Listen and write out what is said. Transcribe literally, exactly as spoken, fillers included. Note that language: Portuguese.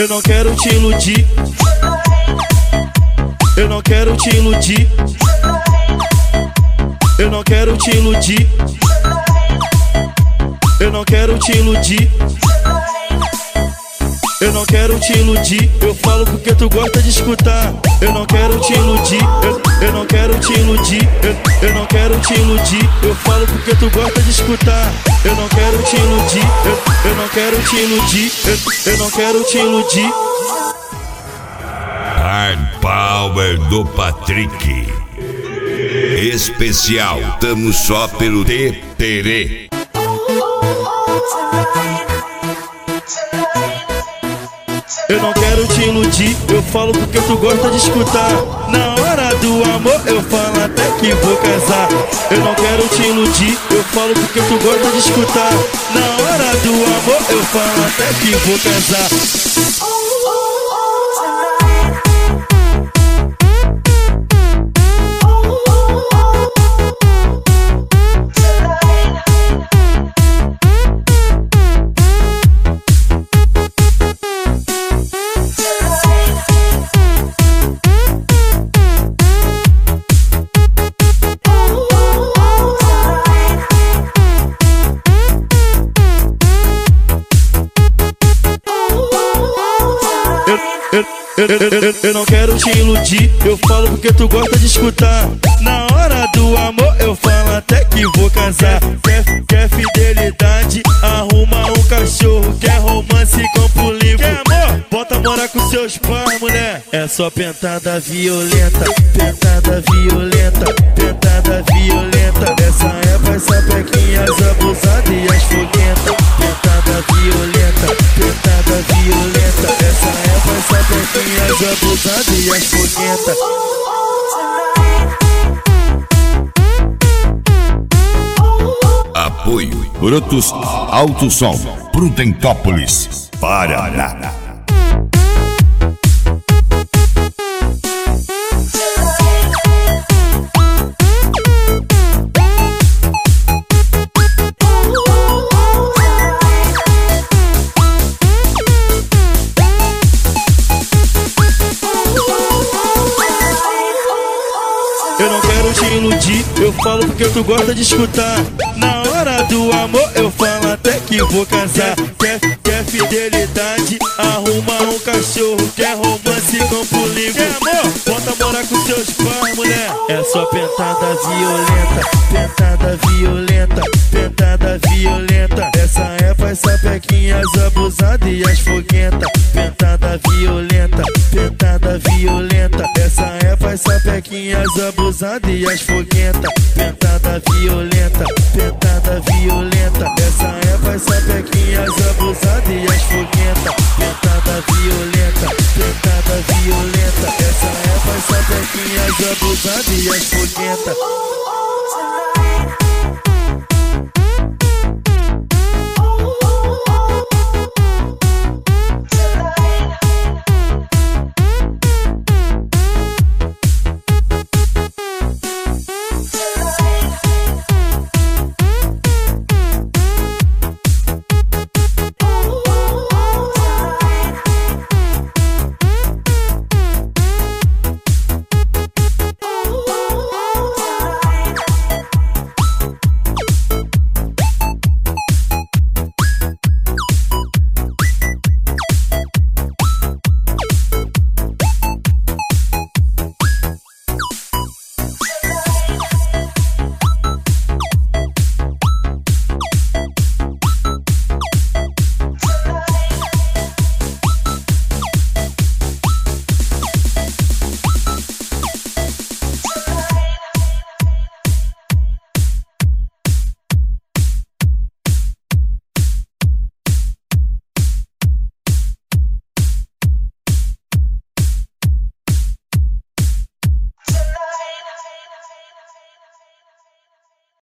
Eu não quero te iludir. Eu não quero te iludir. Eu não quero te iludir. Eu não quero te iludir. Eu não quero te iludir. Eu falo porque tu gosta de escutar. Eu não quero te iludir. Eu, eu não quero te iludir. Eu, eu não quero te iludir. Eu falo porque tu gosta de escutar. Eu não quero te iludir. Eu, eu não quero te iludir. Eu, eu não quero te iludir. Hard Power do Patrick. Especial, tamo só pelo T T R. Eu não quero te iludir, eu falo porque tu gosta de escutar. Na hora do amor eu falo até que vou casar. Eu não quero te iludir, eu falo porque tu gosta de escutar. Na hora do amor eu falo até que vou casar. Eu, eu, eu, eu não quero te iludir, eu falo porque tu gosta de escutar. Na hora do amor eu falo até que vou casar. Quer, quer fidelidade, arruma um cachorro. Quer romance, compra um livro. Quer amor? Bota morar com seus pais, mulher. É só pentada violenta, pentada violenta, pentada violenta. Essa é pra sapequinhas abusadas e as foguentas. Pentada violenta, pentada violenta. Essa é pra sapequinhas abusadas e as foguentas. Apoio Brutus Alto Som, Prudentópolis, Paraná. Eu não quero te iludir, eu falo porque tu gosta de escutar. Na hora do amor eu falo até que vou casar. Quer, quer fidelidade, arruma um cachorro. Quer romance, compra um livro. Quer amor? Bota morar com seus pais, mulher. É só pentada violenta, pentada violenta, pentada violenta. Essa é pra sapequinhas abusadas e as foguentas. Pentada violenta, pentada violenta. Essa é pra sapequinhas abusadas e as foguentas.